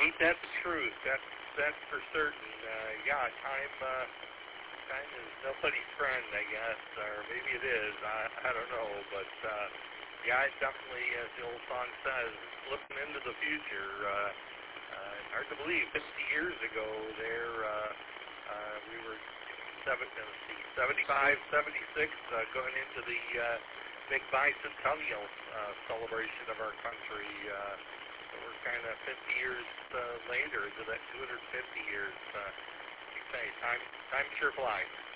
Ain't that the truth? That's for certain. Yeah, time is nobody's friend, I guess, or maybe it is. I don't know, but yeah, it definitely, as the old song says, looking into the future. Hard to believe. 50 years ago, we were 75, 76, going into the big bicentennial celebration of our country. So we're kind of 50 years later into that 250 years. You say time sure flies.